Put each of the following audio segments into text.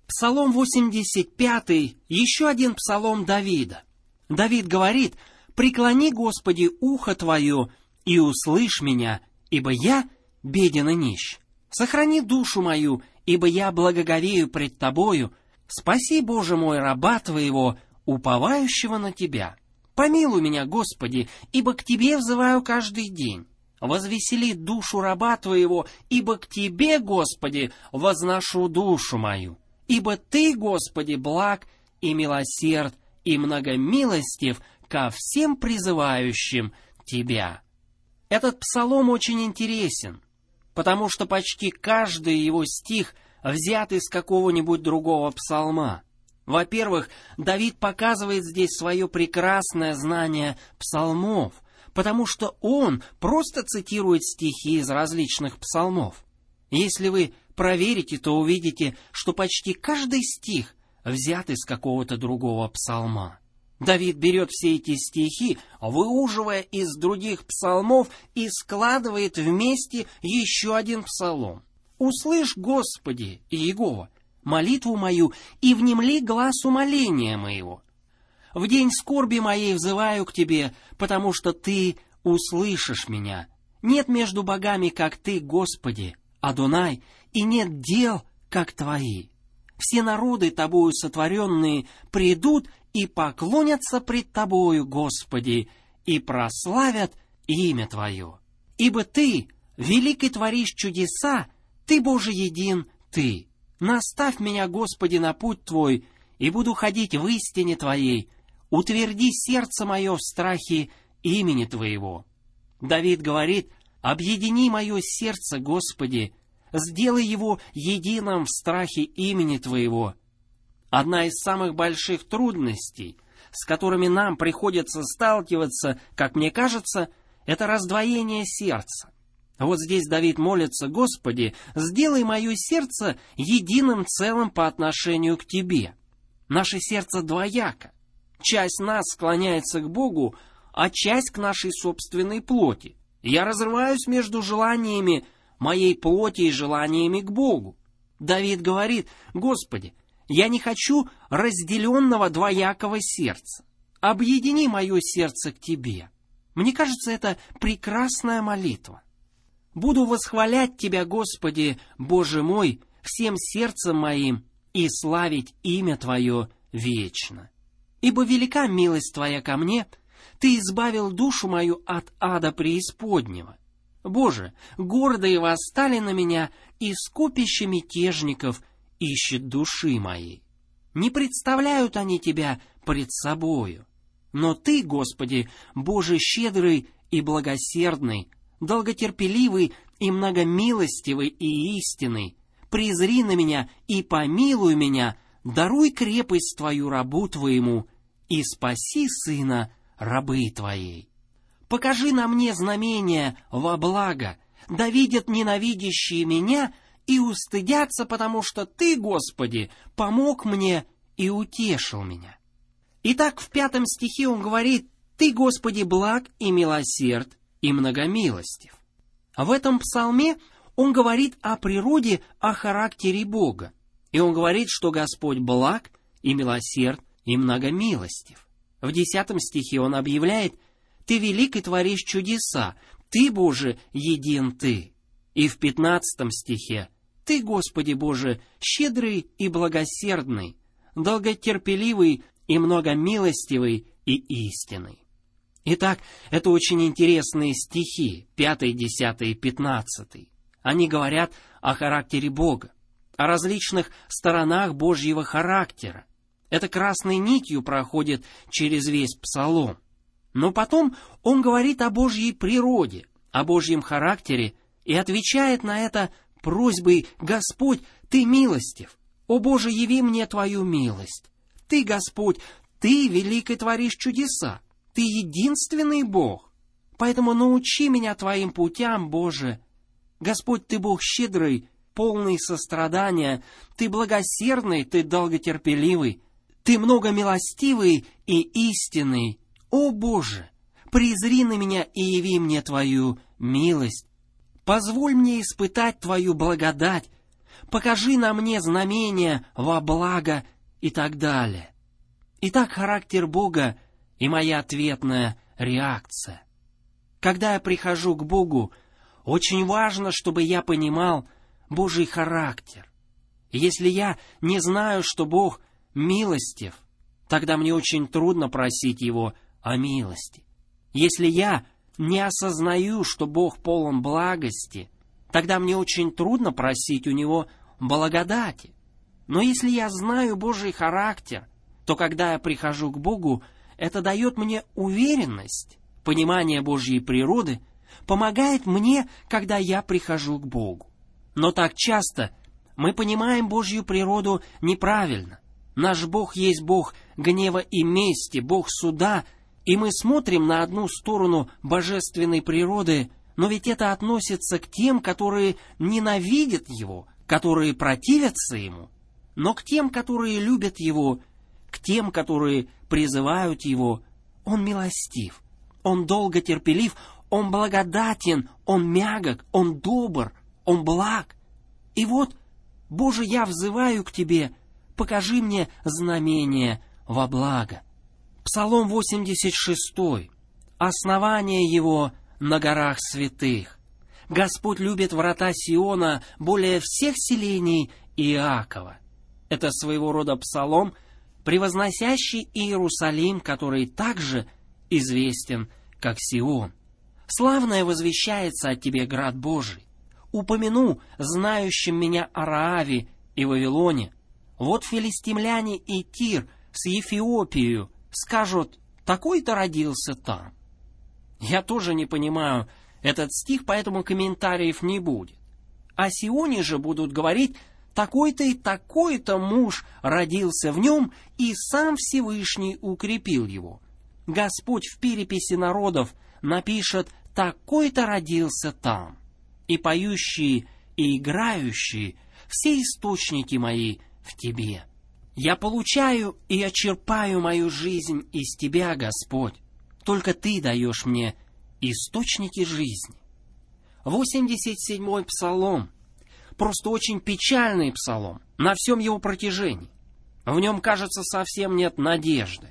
Псалом 85, еще один псалом Давида. Давид говорит: «Преклони, Господи, ухо Твое, и услышь меня, ибо я беден и нищ. Сохрани душу мою, ибо я благоговею пред Тобою. Спаси, Боже мой, раба Твоего, уповающего на Тебя. Помилуй меня, Господи, ибо к Тебе взываю каждый день. Возвесели душу раба Твоего, ибо к Тебе, Господи, возношу душу мою. Ибо Ты, Господи, благ и милосерд, и многомилостив ко всем призывающим Тебя». Этот псалом очень интересен, потому что почти каждый его стих взят из какого-нибудь другого псалма. Во-первых, Давид показывает здесь свое прекрасное знание псалмов, потому что он просто цитирует стихи из различных псалмов. Если вы проверите, то увидите, что почти каждый стих взят из какого-то другого псалма. Давид берет все эти стихи, выуживая из других псалмов, и складывает вместе еще один псалом. «Услышь, Господи, Иегова, молитву мою, и внемли глас умоления моего. В день скорби моей взываю к Тебе, потому что Ты услышишь меня. Нет между богами, как Ты, Господи, Адонай, и нет дел, как Твои. Все народы, Тобою сотворенные, придут и поклонятся пред Тобою, Господи, и прославят имя Твое. Ибо Ты, великий, творишь чудеса, Ты, Боже, един, Ты. Наставь меня, Господи, на путь Твой, и буду ходить в истине Твоей. Утверди сердце мое в страхе имени Твоего». Давид говорит: «Объедини мое сердце, Господи, сделай его единым в страхе имени Твоего». Одна из самых больших трудностей, с которыми нам приходится сталкиваться, как мне кажется, это раздвоение сердца. Вот здесь Давид молится: «Господи, сделай мое сердце единым целым по отношению к Тебе». Наше сердце двояко. Часть нас склоняется к Богу, а часть к нашей собственной плоти. Я разрываюсь между желаниями моей плоти и желаниями к Богу. Давид говорит: «Господи, я не хочу разделенного двоякого сердца. Объедини мое сердце к Тебе». Мне кажется, это прекрасная молитва. «Буду восхвалять Тебя, Господи, Боже мой, всем сердцем моим, и славить имя Твое вечно. Ибо велика милость Твоя ко мне, Ты избавил душу мою от ада преисподнего. Боже, гордые восстали на меня, и скопище мятежников ищет души моей. Не представляют они Тебя пред собою. Но Ты, Господи, Боже щедрый и благосердный, долготерпеливый и многомилостивый и истинный, презри на меня и помилуй меня, даруй крепость Твою рабу Твоему, и спаси сына рабы Твоей. Покажи на мне знамения во благо, да видят ненавидящие меня и устыдятся, потому что Ты, Господи, помог мне и утешил меня». Итак, в 5 стихе он говорит: «Ты, Господи, благ и милосерд, и многомилостив». В этом псалме он говорит о природе, о характере Бога. И он говорит, что Господь благ и милосерд, и многомилостив. В 10 стихе он объявляет: «Ты велик и творишь чудеса, Ты, Боже, един Ты». И в 15 стихе: «Ты, Господи Боже, щедрый и благосердный, долготерпеливый и многомилостивый и истинный». Итак, это очень интересные стихи, 5, 10 и 15. Они говорят о характере Бога, о различных сторонах Божьего характера. Это красной нитью проходит через весь псалом. Но потом он говорит о Божьей природе, о Божьем характере и отвечает на это просьбой: «Господь, Ты милостив, о Боже, яви мне Твою милость. Ты, Господь, Ты велик и творишь чудеса, Ты единственный Бог, поэтому научи меня Твоим путям, Боже. Господь, Ты Бог щедрый, полный сострадания, Ты благосердный, Ты долготерпеливый, Ты многомилостивый и истинный. О Боже, презри на меня и яви мне Твою милость. Позволь мне испытать Твою благодать, покажи на мне знамения во благо и так далее. Итак, характер Бога и моя ответная реакция. Когда я прихожу к Богу, очень важно, чтобы я понимал Божий характер. Если я не знаю, что Бог милостив, тогда мне очень трудно просить Его о милости. Если я не осознаю, что Бог полон благости, тогда мне очень трудно просить у Него благодати. Но если я знаю Божий характер, то когда я прихожу к Богу, это дает мне уверенность, понимание Божьей природы, помогает мне, когда я прихожу к Богу. Но так часто мы понимаем Божью природу неправильно. Наш Бог есть Бог гнева и мести, Бог суда, и мы смотрим на одну сторону божественной природы, но ведь это относится к тем, которые ненавидят Его, которые противятся Ему, но к тем, которые любят Его, к тем, которые призывают Его, Он милостив, Он долго терпелив, Он благодатен, Он мягок, Он добр, Он благ. И вот, Боже, я взываю к Тебе, покажи мне знамение во благо. Псалом 86. Основание его на горах святых. Господь любит врата Сиона более всех селений Иакова. Это своего рода псалом, превозносящий Иерусалим, который также известен, как Сион. Славное возвещается о Тебе, град Божий. Упомяну знающим меня о Рааве и Вавилоне. Вот филистимляне и Тир с Ефиопией скажут, такой-то родился там. Я тоже не понимаю этот стих, поэтому комментариев не будет. О Сионе же будут говорить, такой-то и такой-то муж родился в нем, и сам Всевышний укрепил его. Господь в переписи народов напишет, такой-то родился там. И поющие, и играющие, все источники мои в Тебе. Я получаю и я черпаю мою жизнь из Тебя, Господь. Только Ты даешь мне источники жизни. 87-й псалом. Просто очень печальный псалом на всем его протяжении. В нем, кажется, совсем нет надежды.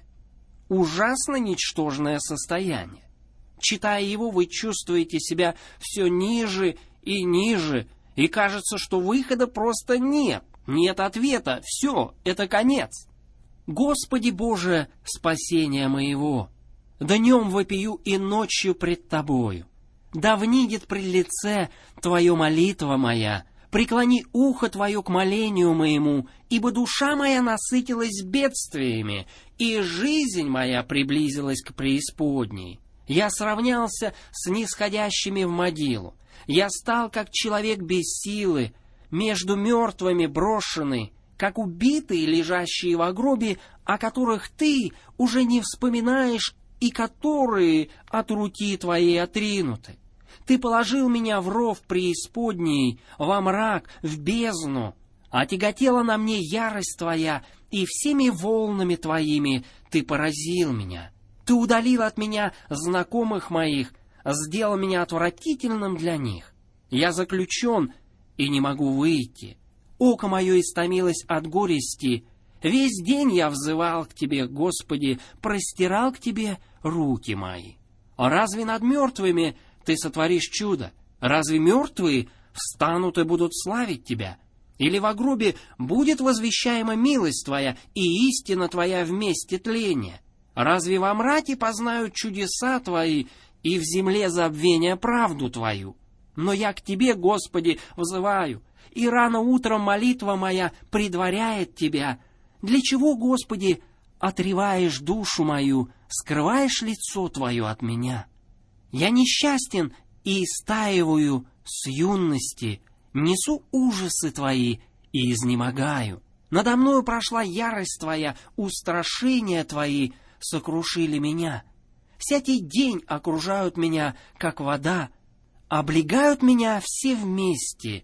Ужасно ничтожное состояние. Читая его, вы чувствуете себя все ниже и ниже, и кажется, что выхода просто нет. Нет ответа, все, это конец. Господи Боже, спасение моего, днем вопию и ночью пред Тобою. Да внидит пред лице Твое молитва моя, преклони ухо Твое к молению моему, ибо душа моя насытилась бедствиями, и жизнь моя приблизилась к преисподней. Я сравнялся с нисходящими в могилу. Я стал, как человек без силы, между мертвыми брошенный, как убитые, лежащие в гробе, о которых Ты уже не вспоминаешь и которые от руки Твоей отринуты. Ты положил меня в ров преисподней, во мрак, в бездну, а тяготела на мне ярость Твоя, и всеми волнами Твоими Ты поразил меня. Ты удалил от меня знакомых моих, сделал меня отвратительным для них. Я заключен и не могу выйти. Око мое истомилось от горести. Весь день я взывал к Тебе, Господи, простирал к Тебе руки мои. А разве над мертвыми Ты сотворишь чудо? Разве мертвые встанут и будут славить Тебя? Или во гробе будет возвещаема милость Твоя и истина Твоя вместе тления? Разве во мраке познают чудеса Твои и в земле забвения правду Твою? Но я к Тебе, Господи, взываю, и рано утром молитва моя предваряет Тебя. Для чего, Господи, отреваешь душу мою, скрываешь лицо Твое от меня? Я несчастен и истаиваю с юности, несу ужасы Твои и изнемогаю. Надо мною прошла ярость Твоя, устрашения Твои сокрушили меня. Всякий день окружают меня, как вода, облегают меня все вместе.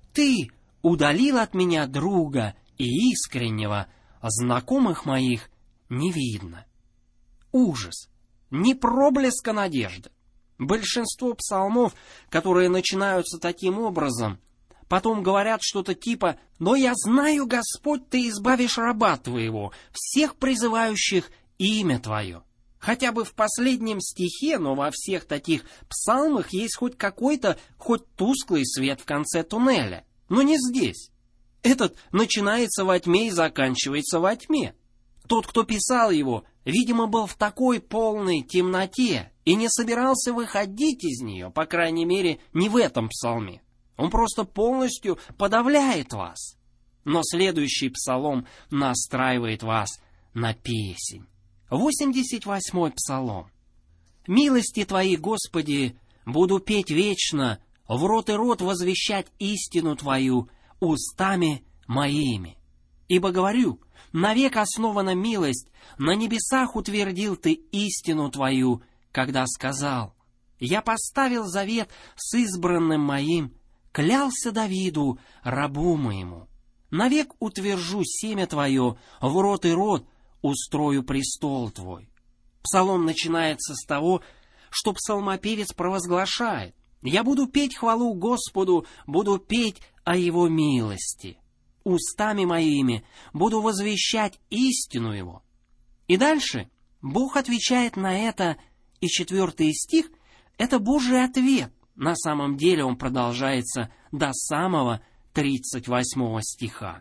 Ты удалил от меня друга и искреннего, а знакомых моих не видно. Ужас, ни проблеска надежды. Большинство псалмов, которые начинаются таким образом, Потом говорят что-то типа: «Но я знаю, Господь, ты избавишь раба твоего, всех призывающих имя твое». Хотя бы в последнем стихе, но во всех таких псалмах есть хоть какой-то, хоть тусклый свет в конце туннеля. Но не здесь. Этот начинается во тьме и заканчивается во тьме. Тот, кто писал его, видимо, был в такой полной темноте и не собирался выходить из нее, по крайней мере, не в этом псалме. Он просто полностью подавляет вас. Но следующий псалом настраивает вас на песнь. 88-й псалом. «Милости Твои, Господи, буду петь вечно, в рот и рот возвещать истину Твою устами моими. Ибо говорю, навек основана милость, на небесах утвердил Ты истину Твою, когда сказал: я поставил завет с избранным моим, клялся Давиду, рабу моему. Навек утвержу семя Твое, в рот и рот устрою престол Твой». Псалом начинается с того, что псалмопевец провозглашает: «Я буду петь хвалу Господу, буду петь о Его милости. Устами моими буду возвещать истину Его». И дальше Бог отвечает на это, и 4 стих — это Божий ответ. На самом деле он продолжается до самого 38 стиха.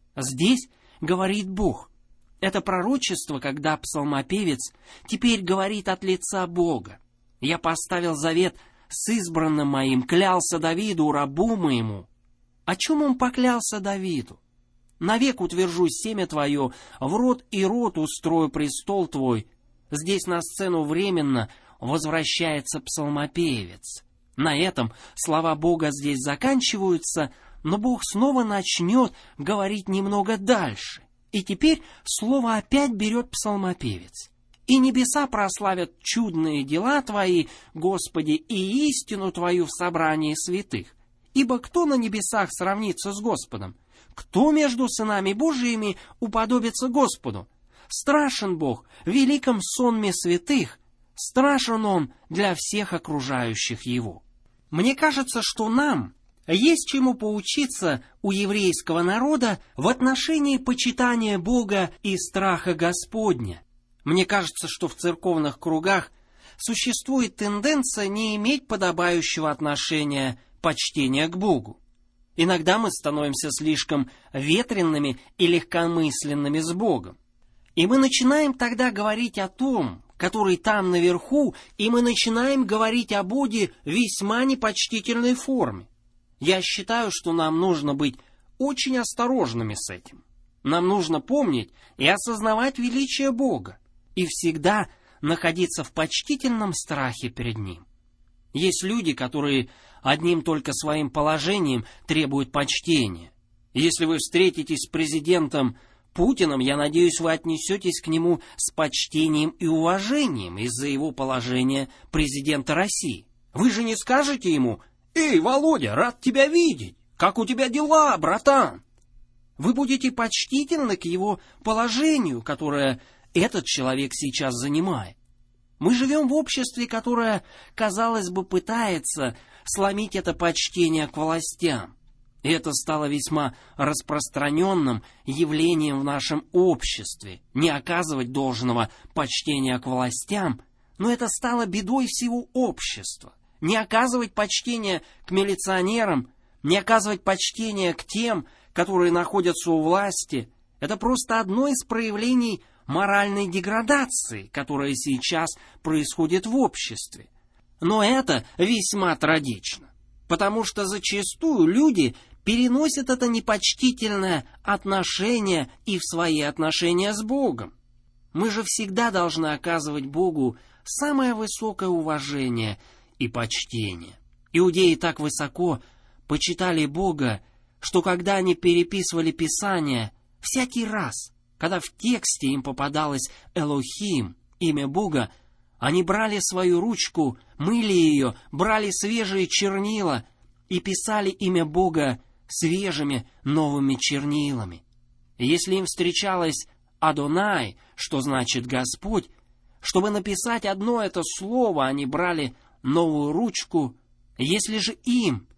Здесь говорит Бог. Это пророчество, когда псалмопевец теперь говорит от лица Бога. «Я поставил завет с избранным моим, клялся Давиду, рабу моему». О чем он поклялся Давиду? «Навек утвержу семя твое, в рот и рот устрою престол твой». Здесь на сцену временно возвращается псалмопевец. На этом слова Бога здесь заканчиваются, но Бог снова начнет говорить немного дальше. И теперь слово опять берет псалмопевец. «И небеса прославят чудные дела Твои, Господи, и истину Твою в собрании святых. Ибо кто на небесах сравнится с Господом? Кто между сынами Божиими уподобится Господу? Страшен Бог в великом сонме святых, страшен Он для всех окружающих Его». Мне кажется, что нам есть чему поучиться у еврейского народа в отношении почитания Бога и страха Господня. Мне кажется, что в церковных кругах существует тенденция не иметь подобающего отношения почтения к Богу. Иногда мы становимся слишком ветреными и легкомысленными с Богом. И мы начинаем тогда говорить о том, который там наверху, и мы начинаем говорить о Боге в весьма непочтительной форме. Я считаю, что нам нужно быть очень осторожными с этим. Нам нужно помнить и осознавать величие Бога, и всегда находиться в почтительном страхе перед Ним. Есть люди, которые одним только своим положением требуют почтения. Если вы встретитесь с президентом Путиным, я надеюсь, вы отнесетесь к нему с почтением и уважением из-за его положения президента России. Вы же не скажете ему: «Эй, Володя, рад тебя видеть! Как у тебя дела, братан?» Вы будете почтительны к его положению, которое этот человек сейчас занимает. Мы живем в обществе, которое, казалось бы, пытается сломить это почтение к властям. И это стало весьма распространенным явлением в нашем обществе. Не оказывать должного почтения к властям, но это стало бедой всего общества. Не оказывать почтения к милиционерам, не оказывать почтения к тем, которые находятся у власти, это просто одно из проявлений моральной деградации, которая сейчас происходит в обществе. Но это весьма трагично, потому что зачастую люди переносят это непочтительное отношение и в свои отношения с Богом. Мы же всегда должны оказывать Богу самое высокое уважение и почтение. Иудеи так высоко почитали Бога, что когда они переписывали Писание, всякий раз, когда в тексте им попадалось Элохим, имя Бога, они брали свою ручку, мыли ее, брали свежие чернила и писали имя Бога свежими новыми чернилами. И если им встречалось Адонай, что значит Господь, чтобы написать одно это слово, они брали новую ручку. Если же им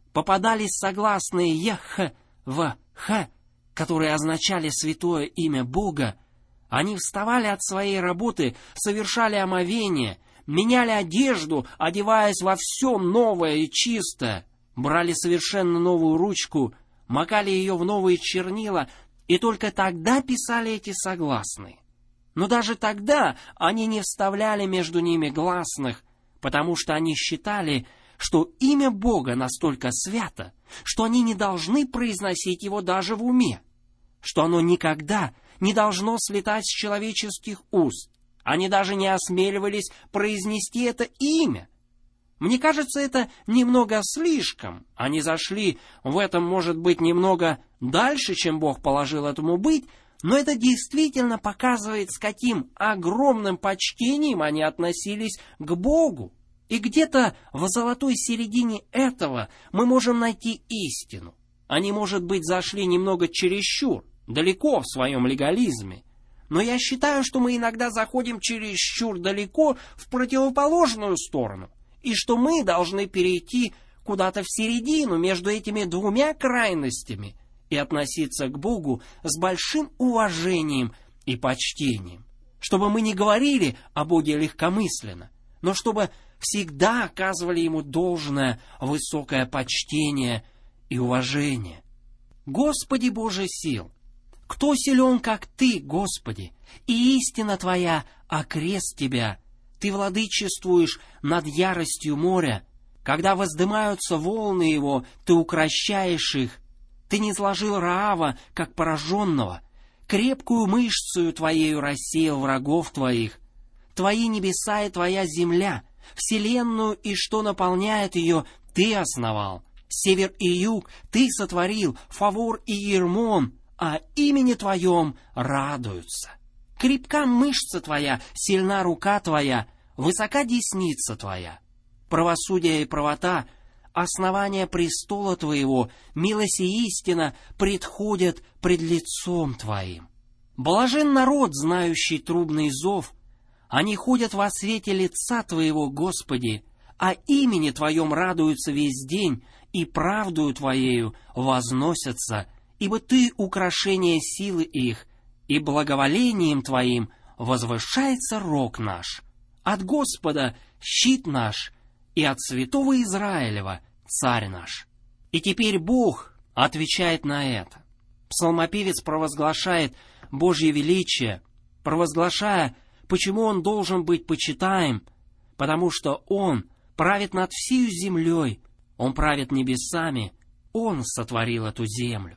попадались согласные «ех», «в», «х», которые означали святое имя Бога, они вставали от своей работы, совершали омовение, меняли одежду, одеваясь во все новое и чистое, брали совершенно новую ручку, макали ее в новые чернила, и только тогда писали эти согласные. Но даже тогда они не вставляли между ними гласных, потому что они считали, что имя Бога настолько свято, что они не должны произносить его даже в уме, что оно никогда не должно слетать с человеческих уст. Они даже не осмеливались произнести это имя. Мне кажется, это немного слишком. Они зашли в этом, может быть, немного дальше, чем Бог положил этому быть, но это действительно показывает, с каким огромным почтением они относились к Богу. И где-то в золотой середине этого мы можем найти истину. Они, может быть, зашли немного чересчур, далеко в своем легализме. Но я считаю, что мы иногда заходим чересчур далеко в противоположную сторону, и что мы должны перейти куда-то в середину между этими двумя крайностями и относиться к Богу с большим уважением и почтением, чтобы мы не говорили о Боге легкомысленно, но чтобы всегда оказывали Ему должное высокое почтение и уважение. Господи Боже сил, кто силен, как Ты, Господи, и истина Твоя окрест Тебя. Ты владычествуешь над яростью моря. Когда воздымаются волны его, Ты укрощаешь их. Ты не сложил Раава, как пораженного. Крепкую мышцею Твоею рассеял врагов Твоих. Твои небеса и Твоя земля, вселенную и что наполняет ее, Ты основал. Север и юг Ты сотворил, Фавор и Ермон, о имени Твоем радуются. Крепка мышца Твоя, сильна рука Твоя, высока десница Твоя. Правосудие и правота, основание престола Твоего, милость и истина предходят пред лицом Твоим. Блажен народ, знающий трубный зов, они ходят во свете лица Твоего, Господи, о имени Твоем радуются весь день, и правдою Твоею возносятся, ибо Ты украшение силы их, и благоволением Твоим возвышается рог наш. От Господа щит наш, и от святого Израилева царь наш. И теперь Бог отвечает на это. Псалмопевец провозглашает Божье величие, провозглашая, почему Он должен быть почитаем, потому что Он правит над всею землей, Он правит небесами, Он сотворил эту землю.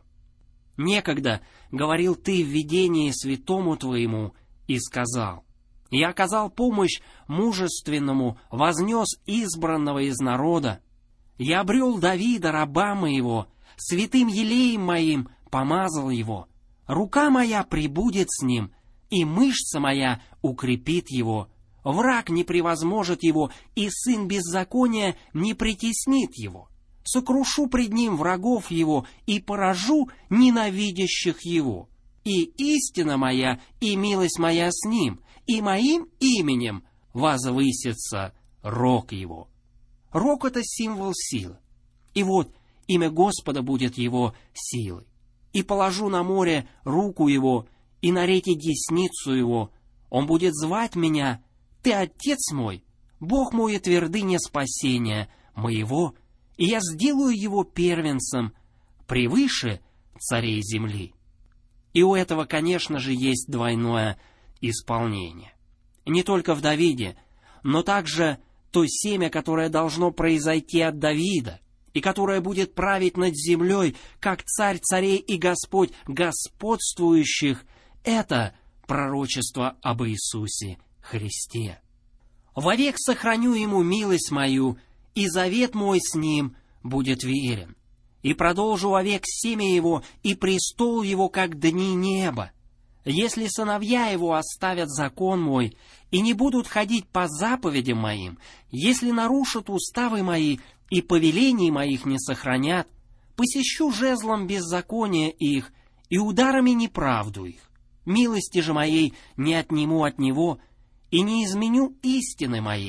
Некогда говорил Ты в видении святому Твоему и сказал: «Я оказал помощь мужественному, вознес избранного из народа. Я обрел Давида, раба моего, святым елеем моим помазал его. Рука моя пребудет с ним, и мышца моя укрепит его. Враг не превозможет его, и сын беззакония не притеснит его. Сокрушу пред ним врагов его и поражу ненавидящих его. И истина моя, и милость моя с ним, и моим именем возвысится рог его». Рог — это символ силы. И вот имя Господа будет его силой. «И положу на море руку его, и на реке десницу его. Он будет звать меня: Ты Отец мой, Бог мой и твердыня спасения моего, и я сделаю его первенцем превыше царей земли». И у этого, конечно же, есть двойное исполнение. Не только в Давиде, но также то семя, которое должно произойти от Давида, и которое будет править над землей, как царь царей и Господь господствующих, это пророчество об Иисусе Христе. «Вовек сохраню ему милость мою, и завет мой с ним будет верен. И продолжу вовек семя его, и престол его, как дни неба. Если сыновья его оставят закон мой, и не будут ходить по заповедям моим, если нарушат уставы мои, и повелений моих не сохранят, посещу жезлом беззакония их, и ударами неправду их. Милости же моей не отниму от него, и не изменю истины моей.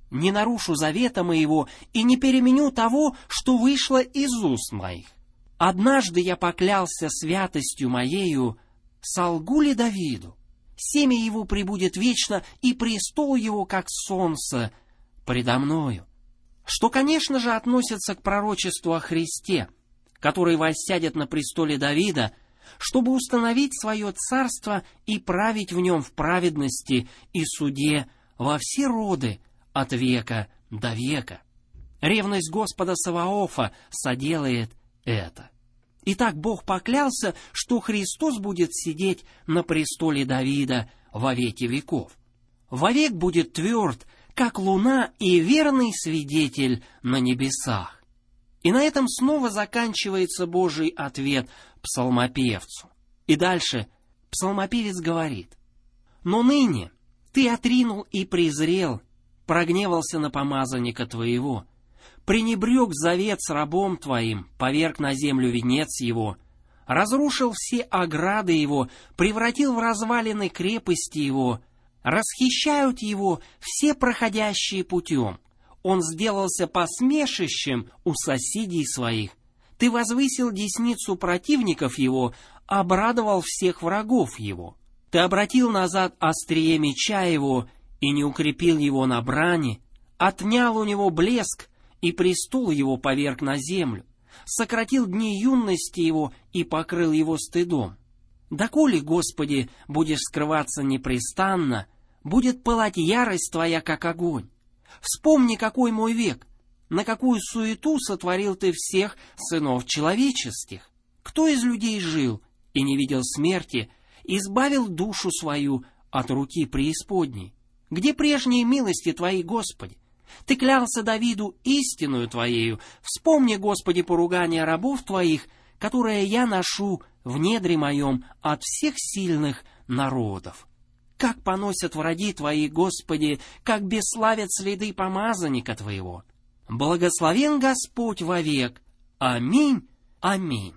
не нарушу завета моего и не переменю того, что вышло из уст моих. Однажды я поклялся святостью моею, солгу ли Давиду? Семя его пребудет вечно, и престол его, как солнце, предо мною». Что, конечно же, относится к пророчеству о Христе, который воссядет на престоле Давида, чтобы установить свое царство и править в нем в праведности и суде во все роды от века до века. Ревность Господа Саваофа соделает это. Итак, Бог поклялся, что Христос будет сидеть на престоле Давида во веки веков. Вовек будет тверд, как луна, и верный свидетель на небесах. И на этом снова заканчивается Божий ответ псалмопевцу. И дальше псалмопевец говорит: «Но ныне ты отринул и презрел, прогневался на помазанника твоего, пренебрег завет с рабом твоим, поверг на землю венец его, разрушил все ограды его, превратил в развалины крепости его, расхищают его все проходящие путем. Он сделался посмешищем у соседей своих. Ты возвысил десницу противников его, обрадовал всех врагов его. Ты обратил назад острие меча его и не укрепил его на брани, отнял у него блеск, и престол его поверг на землю, сократил дни юности его и покрыл его стыдом. Доколе, Господи, будешь скрываться непрестанно, будет пылать ярость Твоя, как огонь. Вспомни, какой мой век, на какую суету сотворил Ты всех сынов человеческих. Кто из людей жил и не видел смерти, избавил душу свою от руки преисподней? Где прежние милости Твои, Господи? Ты клялся Давиду истинную Твоею. Вспомни, Господи, поругание рабов Твоих, которое я ношу в недре моем от всех сильных народов. Как поносят враги Твои, Господи, как бесславят следы помазанника Твоего. Благословен Господь вовек. Аминь, аминь».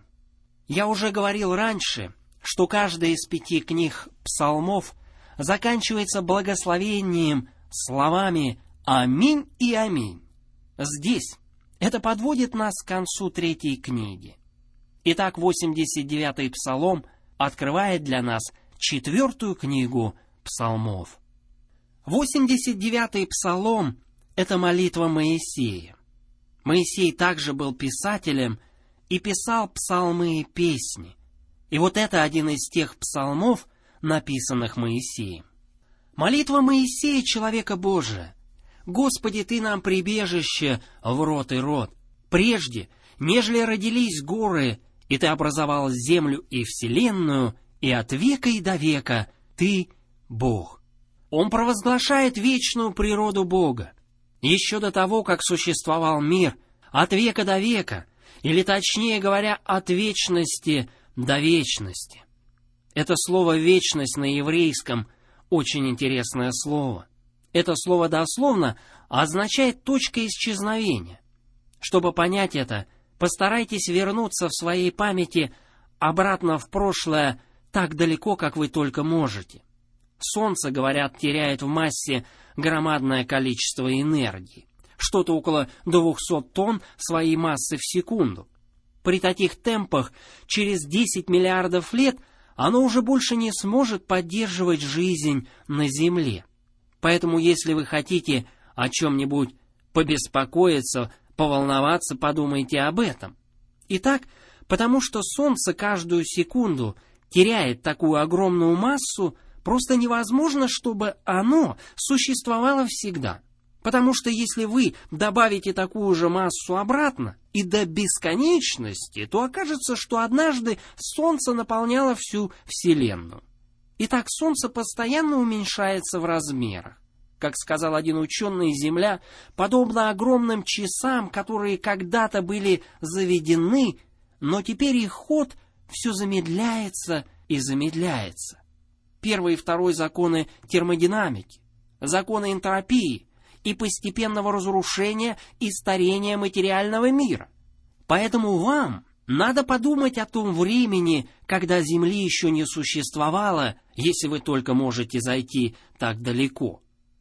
Я уже говорил раньше, что каждая из 5 книг псалмов заканчивается благословением словами «Аминь» и «Аминь». Здесь это подводит нас к концу 3 книги. Итак, 89-й псалом открывает для нас 4 книгу псалмов. 89-й псалом — это молитва Моисея. Моисей также был писателем и писал псалмы и песни. И вот это один из тех псалмов, написанных Моисеем. Молитва Моисея, человека Божия: «Господи, Ты нам прибежище в род и род. Прежде, нежели родились горы, и Ты образовал землю и вселенную, и от века и до века Ты Бог». Он провозглашает вечную природу Бога. Еще до того, как существовал мир, от века до века, или точнее говоря, от вечности до вечности. Это слово «вечность» на еврейском очень интересное слово. Это слово дословно означает «точка исчезновения». Чтобы понять это, постарайтесь вернуться в своей памяти обратно в прошлое так далеко, как вы только можете. Солнце, говорят, теряет в массе громадное количество энергии, что-то около 200 тонн своей массы в секунду. При таких темпах через 10 миллиардов лет оно уже больше не сможет поддерживать жизнь на Земле. Поэтому, если вы хотите о чем-нибудь побеспокоиться, поволноваться, подумайте об этом. Итак, потому что Солнце каждую секунду теряет такую огромную массу, просто невозможно, чтобы оно существовало всегда. Потому что если вы добавите такую же массу обратно и до бесконечности, то окажется, что однажды Солнце наполняло всю Вселенную. Итак, Солнце постоянно уменьшается в размерах. Как сказал один ученый, Земля подобна огромным часам, которые когда-то были заведены, но теперь их ход все замедляется и замедляется. Первый и второй законы термодинамики, законы энтропии и постепенного разрушения и старения материального мира. Поэтому вам надо подумать о том времени, когда Земли еще не существовало, если вы только можете зайти так далеко.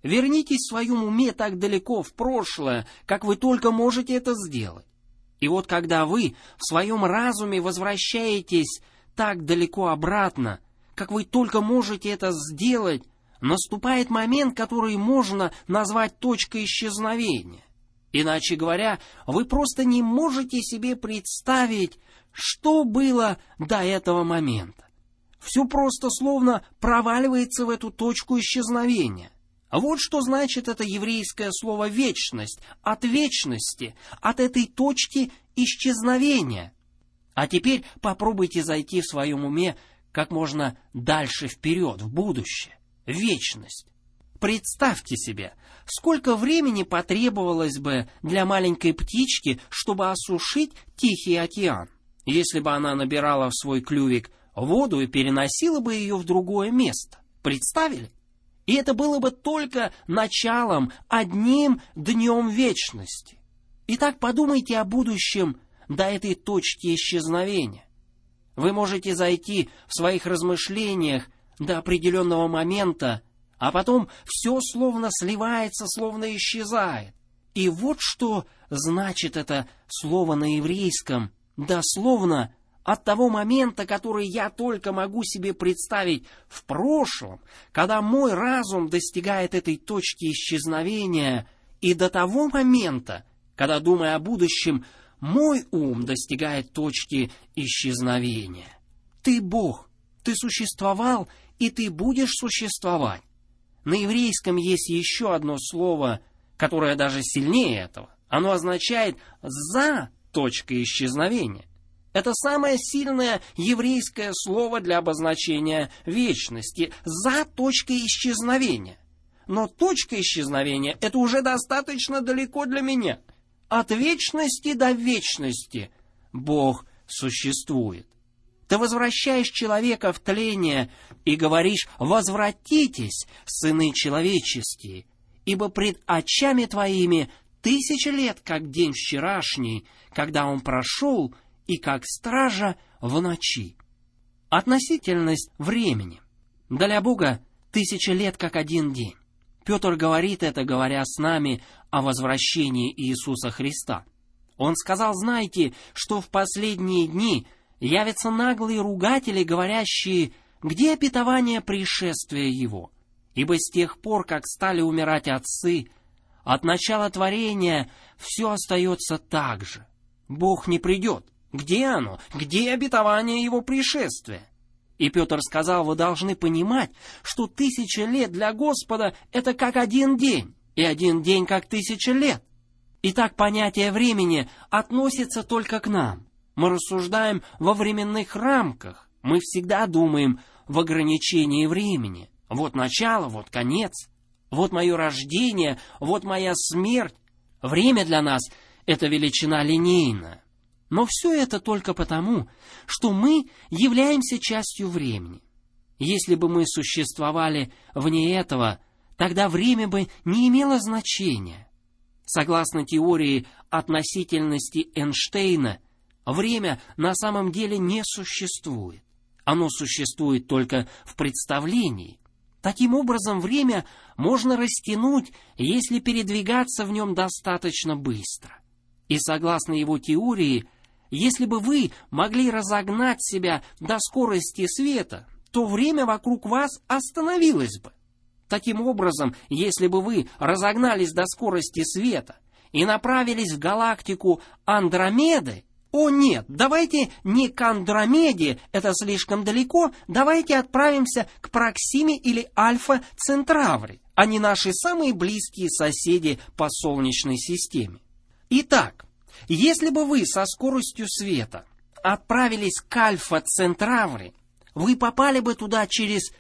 Вернитесь в своем уме так далеко в прошлое, как вы только можете это сделать. И вот когда вы в своем разуме возвращаетесь так далеко обратно, как вы только можете это сделать, наступает момент, который можно назвать точкой исчезновения. Иначе говоря, вы просто не можете себе представить, что было до этого момента. Все просто словно проваливается в эту точку исчезновения. Вот что значит это еврейское слово «вечность», от вечности, от этой точки исчезновения. А теперь попробуйте зайти в своем уме как можно дальше вперед, в будущее, в вечность. Представьте себе, сколько времени потребовалось бы для маленькой птички, чтобы осушить Тихий океан, если бы она набирала в свой клювик воду и переносила бы ее в другое место. Представили? И это было бы только началом, одним днем вечности. Итак, подумайте о будущем до этой точки исчезновения. Вы можете зайти в своих размышлениях до определенного момента, а потом все словно сливается, словно исчезает. И вот что значит это слово на еврейском, дословно от того момента, который я только могу себе представить в прошлом, когда мой разум достигает этой точки исчезновения, и до того момента, когда, думая о будущем, мой ум достигает точки исчезновения. Ты Бог, ты существовал, и ты будешь существовать. На еврейском есть еще одно слово, которое даже сильнее этого. Оно означает «за точкой исчезновения». Это самое сильное еврейское слово для обозначения вечности, «за точкой исчезновения». Но точка исчезновения — это уже достаточно далеко для меня. От вечности до вечности Бог существует. Ты возвращаешь человека в тление и говоришь: «Возвратитесь, сыны человеческие, ибо пред очами твоими 1000 лет, как день вчерашний, когда он прошел, и как стража в ночи». Относительность времени. Для Бога 1000 лет, как один день. Петр говорит это, говоря с нами о возвращении Иисуса Христа. Он сказал: «Знайте, что в последние дни явятся наглые ругатели, говорящие: где обетование пришествия Его? Ибо с тех пор, как стали умирать отцы, от начала творения все остается так же. Бог не придет. Где оно? Где обетование Его пришествия?» И Петр сказал: «Вы должны понимать, что 1000 лет для Господа — это как один день, и один день как 1000 лет. Итак, понятие времени относится только к нам. Мы рассуждаем во временных рамках. Мы всегда думаем в ограничении времени. Вот начало, вот конец. Вот мое рождение, вот моя смерть. Время для нас — это величина линейная. Но все это только потому, что мы являемся частью времени. Если бы мы существовали вне этого, тогда время бы не имело значения. Согласно теории относительности Эйнштейна, время на самом деле не существует. Оно существует только в представлении. Таким образом, время можно растянуть, если передвигаться в нем достаточно быстро. И согласно его теории, если бы вы могли разогнать себя до скорости света, то время вокруг вас остановилось бы. Таким образом, если бы вы разогнались до скорости света и направились в галактику Андромеды, о нет, давайте не к Андромеде, это слишком далеко, давайте отправимся к Проксиме или Альфа Центаври, они наши самые близкие соседи по Солнечной системе. Итак, если бы вы со скоростью света отправились к Альфа Центаври, вы попали бы туда через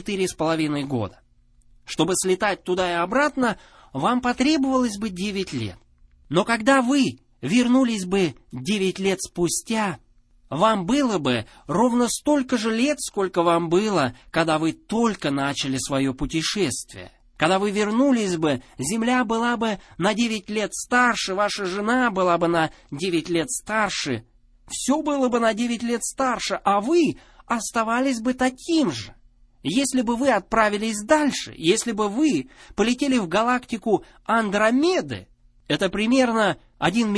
4,5 года. Чтобы слетать туда и обратно, вам потребовалось бы 9 лет. Но когда вы вернулись бы 9 лет спустя, вам было бы ровно столько же лет, сколько вам было, когда вы только начали свое путешествие. Когда вы вернулись бы, Земля была бы на 9 лет старше, ваша жена была бы на 9 лет старше, все было бы на 9 лет старше, а вы оставались бы таким же. Если бы вы отправились дальше, если бы вы полетели в галактику Андромеды, это примерно 1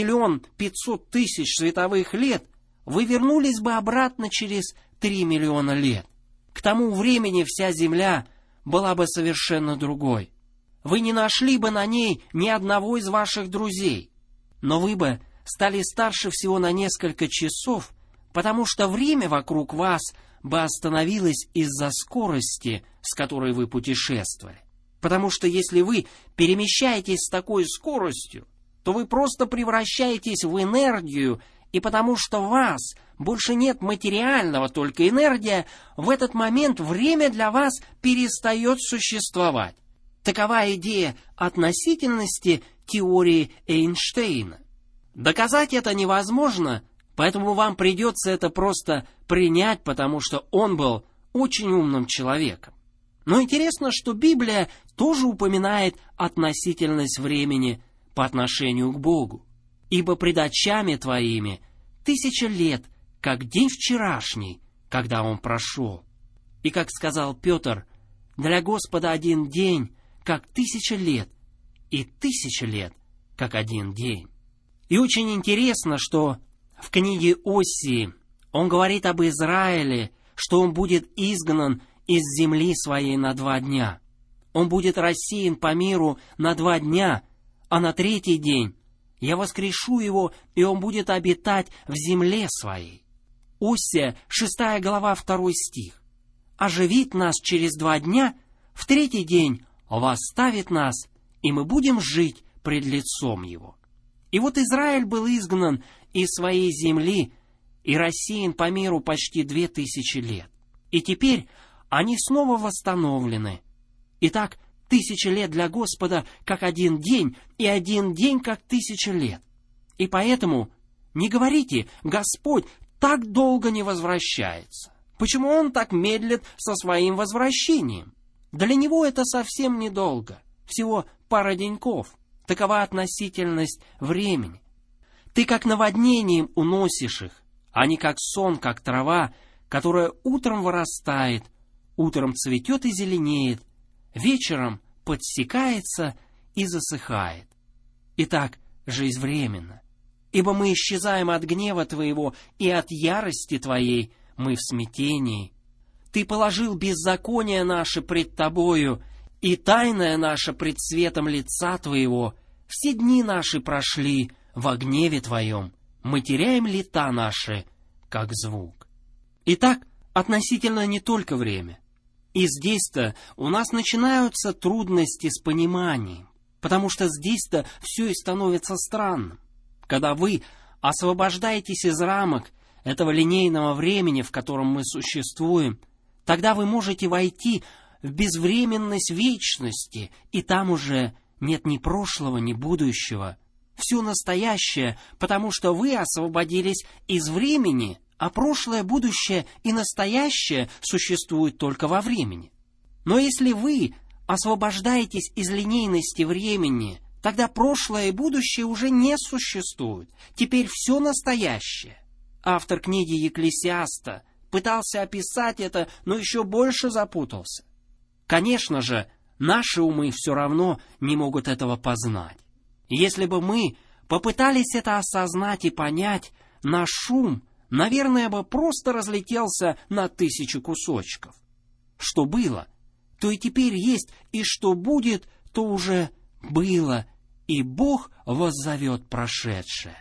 500 000 световых лет, вы вернулись бы обратно через 3 миллиона лет. К тому времени вся Земля была бы совершенно другой. Вы не нашли бы на ней ни одного из ваших друзей, но вы бы стали старше всего на несколько часов, потому что время вокруг вас бы остановилось из-за скорости, с которой вы путешествовали. Потому что если вы перемещаетесь с такой скоростью, то вы просто превращаетесь в энергию, и потому что в вас больше нет материального, только энергия, в этот момент время для вас перестает существовать. Такова идея относительности теории Эйнштейна. Доказать это невозможно, поэтому вам придется это просто принять, потому что он был очень умным человеком. Но интересно, что Библия тоже упоминает относительность времени по отношению к Богу. «Ибо пред очами твоими 1000 лет, как день вчерашний, когда он прошел». И как сказал Петр, для Господа 1 день, как 1000 лет, и 1000 лет, как 1 день. И очень интересно, что в книге Осии он говорит об Израиле, что он будет изгнан из земли своей на 2 дня. Он будет рассеян по миру на 2 дня, а на 3-й день я воскрешу его, и он будет обитать в земле своей. Осия, 6 глава, 2 стих. «Оживит нас через 2 дня, в 3-й день восставит нас, и мы будем жить пред лицом его». И вот Израиль был изгнан из своей земли и рассеян по миру почти 2000 лет. И теперь они снова восстановлены. Итак, 1000 лет для Господа как 1 день, и 1 день как 1000 лет. И поэтому не говорите: Господь так долго не возвращается. Почему Он так медлит со своим возвращением? Для Него это совсем недолго, всего пара деньков. Такова относительность времени. Ты как наводнением уносишь их, а не как сон, как трава, которая утром вырастает, утром цветет и зеленеет, вечером подсекается и засыхает. Итак, жизнь временна. Ибо мы исчезаем от гнева Твоего, и от ярости Твоей мы в смятении. Ты положил беззаконие наше пред Тобою, и тайное наше пред светом лица Твоего. Все дни наши прошли во гневе Твоем, мы теряем лета наши, как звук. Итак, относительно не только время. И здесь-то у нас начинаются трудности с пониманием, потому что здесь-то все и становится странным. Когда вы освобождаетесь из рамок этого линейного времени, в котором мы существуем, тогда вы можете войти в безвременность вечности, и там уже нет ни прошлого, ни будущего. Все настоящее, потому что вы освободились из времени, а прошлое, будущее и настоящее существуют только во времени. Но если вы освобождаетесь из линейности времени, тогда прошлое и будущее уже не существуют. Теперь все настоящее. Автор книги Екклесиаста пытался описать это, но еще больше запутался. Конечно же, наши умы все равно не могут этого познать. Если бы мы попытались это осознать и понять, наш ум, наверное, бы просто разлетелся на 1000 кусочков. Что было, то и теперь есть, и что будет, то уже было, и Бог воззовет прошедшее.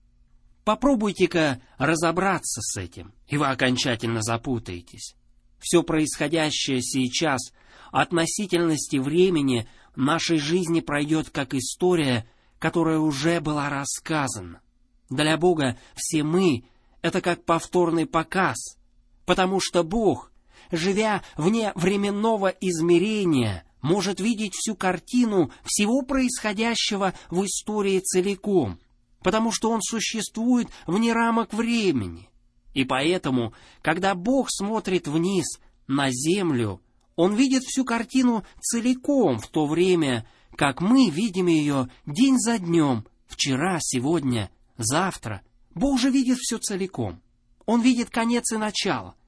Попробуйте-ка разобраться с этим, и вы окончательно запутаетесь. Все происходящее сейчас, относительности времени нашей жизни пройдет как история, которая уже была рассказана. Для Бога все мы — это как повторный показ, потому что Бог, живя вне временного измерения, может видеть всю картину всего происходящего в истории целиком, потому что Он существует вне рамок времени. И поэтому, когда Бог смотрит вниз на землю, Он видит всю картину целиком, в то время, как мы видим ее день за днем, вчера, сегодня, завтра. Бог же видит все целиком. Он видит конец и начало,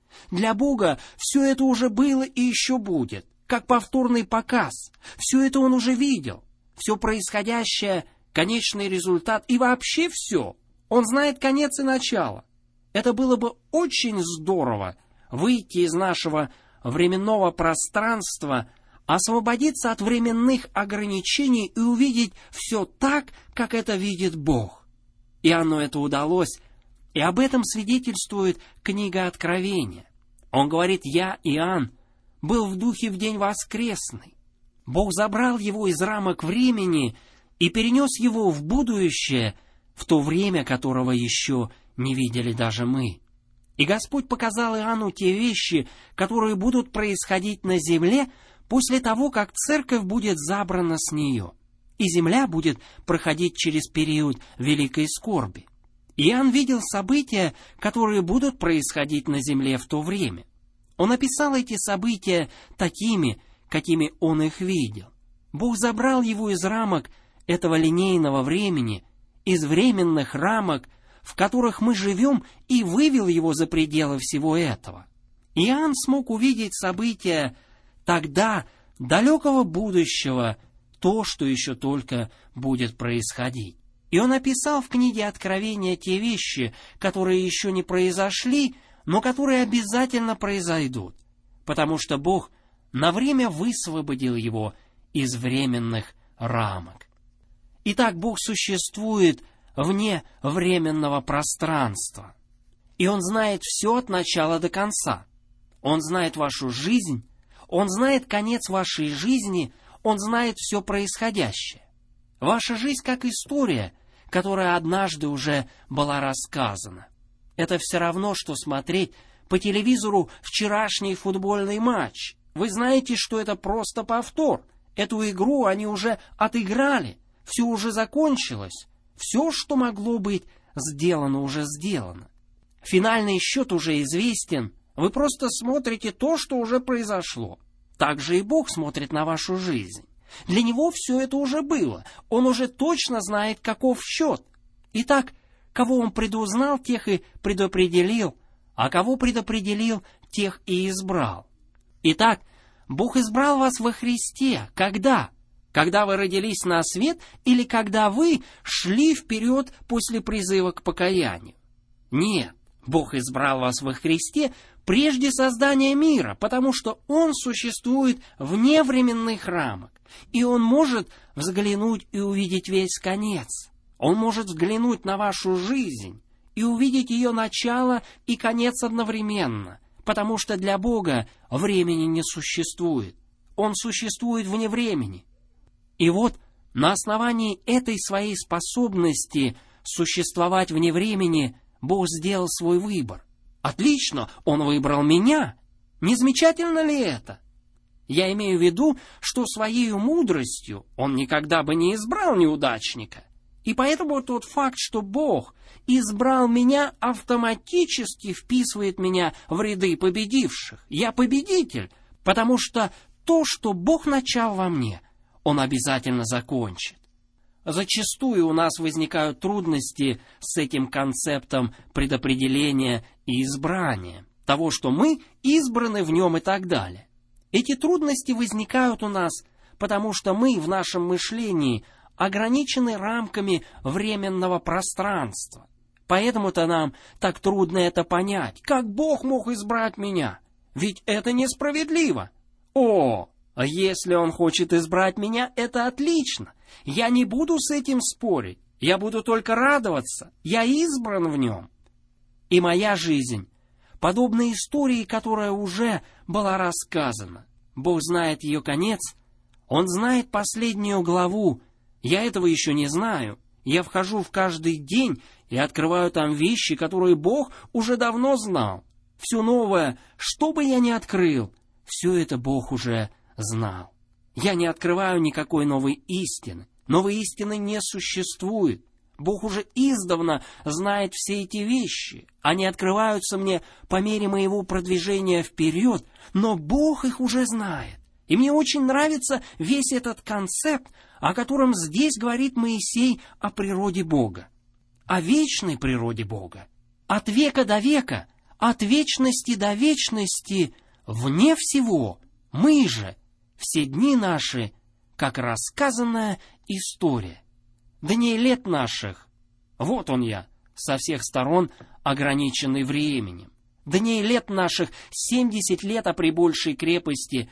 Для Бога все это уже было и еще будет, как повторный показ. Все это Он уже видел. Все происходящее, конечный результат и вообще все. Он знает конец и начало. Это было бы очень здорово выйти из нашего временного пространства, освободиться от временных ограничений и увидеть все так, как это видит Бог. Иоанну это удалось, и об этом свидетельствует книга Откровения. Он говорит: «Я, Иоанн, был в духе в день воскресный». Бог забрал его из рамок времени и перенес его в будущее, в то время, которого еще не видели даже мы. И Господь показал Иоанну те вещи, которые будут происходить на земле после того, как церковь будет забрана с нее, и земля будет проходить через период великой скорби. Иоанн видел события, которые будут происходить на земле в то время. Он описал эти события такими, какими он их видел. Бог забрал его из рамок этого линейного времени, из временных рамок, в которых мы живем, и вывел его за пределы всего этого. Иоанн смог увидеть события тогда, далекого будущего, то, что еще только будет происходить. И он описал в книге Откровения те вещи, которые еще не произошли, но которые обязательно произойдут, потому что Бог на время высвободил его из временных рамок. Итак, Бог существует вне временного пространства, и Он знает все от начала до конца. Он знает вашу жизнь, Он знает конец вашей жизни, Он знает все происходящее. Ваша жизнь как история, которая однажды уже была рассказана. Это все равно, что смотреть по телевизору вчерашний футбольный матч. Вы знаете, что это просто повтор. Эту игру они уже отыграли, все уже закончилось. Все, что могло быть сделано, уже сделано. Финальный счет уже известен. Вы просто смотрите то, что уже произошло. Так же и Бог смотрит на вашу жизнь. Для Него все это уже было. Он уже точно знает, каков счет. Итак, кого Он предузнал, тех и предопределил, а кого предопределил, тех и избрал. Итак, Бог избрал вас во Христе. Когда? Когда вы родились на свет или когда вы шли вперед после призыва к покаянию? Нет, Бог избрал вас во Христе прежде создания мира, потому что Он существует вне временных рамок, и Он может взглянуть и увидеть весь конец. Он может взглянуть на вашу жизнь и увидеть ее начало и конец одновременно, потому что для Бога времени не существует. Он существует вне времени. И вот на основании этой своей способности существовать вне времени Бог сделал свой выбор. Отлично, Он выбрал меня. Не замечательно ли это? Я имею в виду, что своей мудростью Он никогда бы не избрал неудачника. И поэтому тот факт, что Бог избрал меня, автоматически вписывает меня в ряды победивших. Я победитель, потому что то, что Бог начал во мне, Он обязательно закончит. Зачастую у нас возникают трудности с этим концептом предопределения и избрания, того, что мы избраны в нем и так далее. Эти трудности возникают у нас, потому что мы в нашем мышлении ограничены рамками временного пространства. Поэтому-то нам так трудно это понять. Как Бог мог избрать меня? Ведь это несправедливо. О, а если Он хочет избрать меня, это отлично. Я не буду с этим спорить. Я буду только радоваться. Я избран в Нем. И моя жизнь подобна истории, которая уже была рассказана. Бог знает ее конец. Он знает последнюю главу. Я этого еще не знаю. Я вхожу в каждый день и открываю там вещи, которые Бог уже давно знал. Все новое, что бы я ни открыл, все это Бог уже знал. Я не открываю никакой новой истины. Новой истины не существует. Бог уже издавна знает все эти вещи. Они открываются мне по мере моего продвижения вперед, но Бог их уже знает. И мне очень нравится весь этот концепт, о котором здесь говорит Моисей о природе Бога. О вечной природе Бога. От века до века от вечности до вечности, вне всего, мы же, все дни наши, как рассказанная история. Дней лет наших, вот он я, со всех сторон ограниченный временем. Дней лет наших 70 лет, а при большей крепости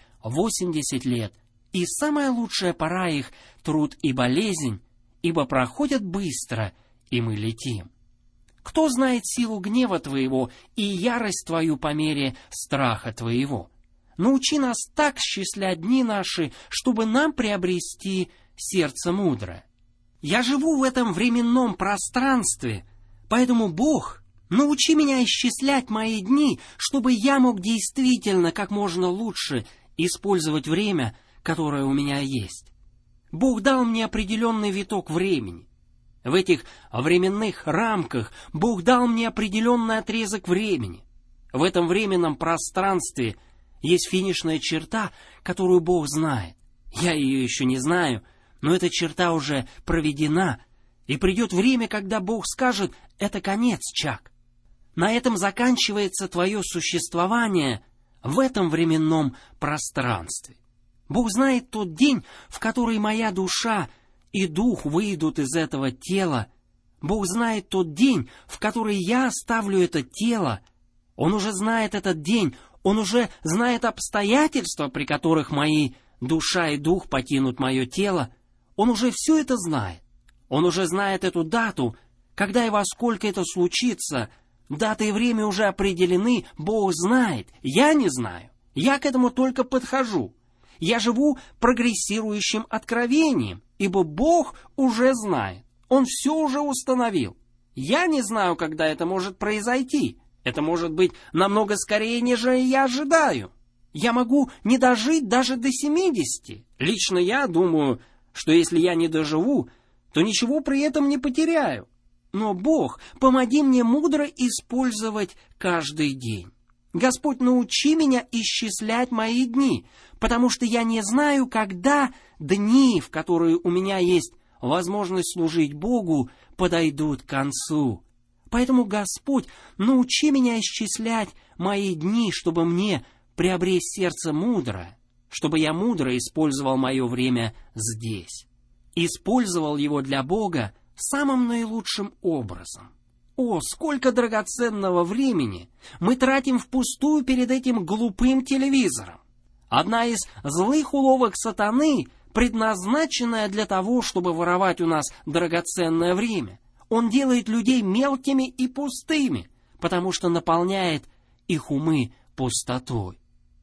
80 лет. И самая лучшая пора их — труд и болезнь, ибо проходят быстро, и мы летим. Кто знает силу гнева Твоего и ярость Твою по мере страха Твоего? Научи нас так счислять дни наши, чтобы нам приобрести сердце мудрое. Я живу в этом временном пространстве, поэтому, Бог, научи меня исчислять мои дни, чтобы я мог действительно как можно лучше использовать время, которое у меня есть. Бог дал мне определенный виток времени. В этих временных рамках Бог дал мне определенный отрезок времени. В этом временном пространстве есть финишная черта, которую Бог знает. Я ее еще не знаю, но эта черта уже проведена, и придет время, когда Бог скажет: это конец, Чак. На этом заканчивается твое существование в этом временном пространстве. Бог знает тот день, в который моя душа и дух выйдут из этого тела. Бог знает тот день, в который я оставлю это тело. Он уже знает этот день, Он уже знает обстоятельства, при которых мои душа и дух покинут мое тело. Он уже все это знает. Он уже знает эту дату, когда и во сколько это случится. Дата и время уже определены, Бог знает, я не знаю. Я к этому только подхожу. Я живу прогрессирующим откровением, ибо Бог уже знает. Он все уже установил. Я не знаю, когда это может произойти. Это может быть намного скорее, нежели я ожидаю. Я могу не дожить даже до 70. Лично я думаю, что если я не доживу, то ничего при этом не потеряю. Но, Бог, помоги мне мудро использовать каждый день. Господь, научи меня исчислять мои дни, потому что я не знаю, когда дни, в которые у меня есть возможность служить Богу, подойдут к концу. Поэтому, Господь, научи меня исчислять мои дни, чтобы мне приобрести сердце мудрое, чтобы я мудро использовал мое время здесь. Использовал его для Бога самым наилучшим образом. О, сколько драгоценного времени мы тратим впустую перед этим глупым телевизором. Одна из злых уловок сатаны, предназначенная для того, чтобы воровать у нас драгоценное время. Он делает людей мелкими и пустыми, потому что наполняет их умы пустотой.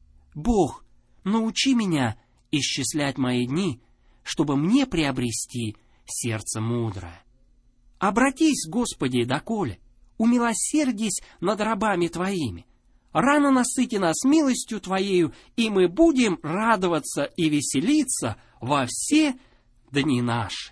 Бог, научи меня исчислять мои дни, чтобы мне приобрести сердце мудрое. Обратись, Господи, доколе, умилосердись над рабами Твоими. Рано насыти нас милостью Твоею, и мы будем радоваться и веселиться во все дни наши.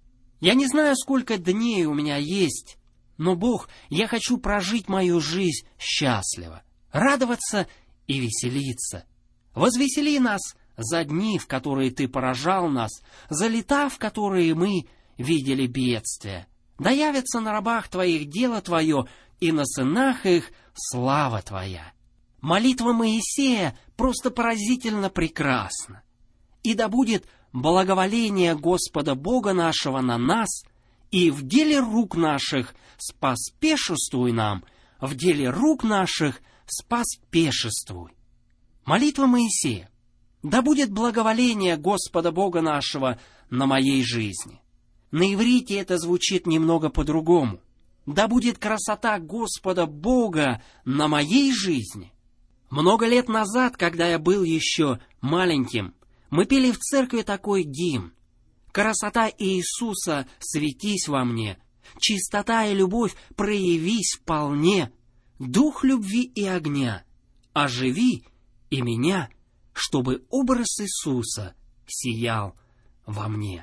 Я не знаю, сколько дней у меня есть, но, Бог, я хочу прожить мою жизнь счастливо, радоваться и веселиться. Возвесели нас за дни, в которые Ты поражал нас, за лета, в которые мы видели бедствия. Да явится на рабах Твоих дело Твое, и на сынах их слава Твоя. Молитва Моисея просто поразительно прекрасна. И да будет благоволение Господа Бога нашего на нас, и в деле рук наших споспешествуй нам, в деле рук наших споспешествуй. Молитва Моисея. Да будет благоволение Господа Бога нашего на моей жизни. На иврите это звучит немного по-другому. Да будет красота Господа Бога на моей жизни. Много лет назад, когда я был еще маленьким, мы пели в церкви такой гимн. «Красота Иисуса, светись во мне, чистота и любовь проявись вполне, дух любви и огня, оживи и меня, чтобы образ Иисуса сиял во мне».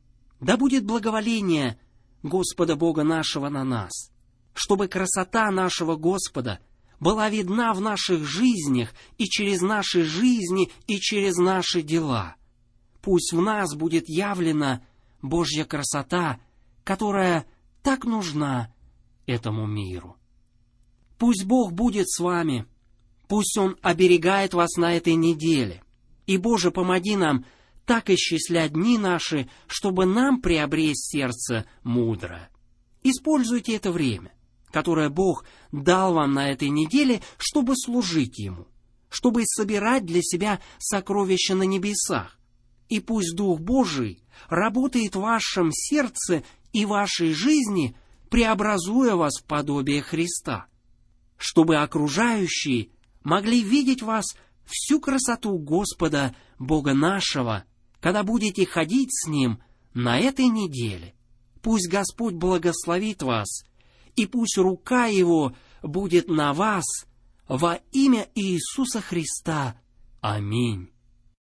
Да будет благоволение Господа Бога нашего на нас, чтобы красота нашего Господа была видна в наших жизнях и через наши жизни, и через наши дела. Пусть в нас будет явлена Божья красота, которая так нужна этому миру. Пусть Бог будет с вами. Пусть Он оберегает вас на этой неделе. И, Боже, помоги нам так исчислять дни наши, чтобы нам приобрести сердце мудрое. Используйте это время, которое Бог дал вам на этой неделе, чтобы служить Ему, чтобы собирать для себя сокровища на небесах. И пусть Дух Божий работает в вашем сердце и вашей жизни, преобразуя вас в подобие Христа, чтобы окружающие могли видеть вас всю красоту Господа, Бога нашего, когда будете ходить с Ним на этой неделе. Пусть Господь благословит вас, и пусть рука Его будет на вас во имя Иисуса Христа. Аминь.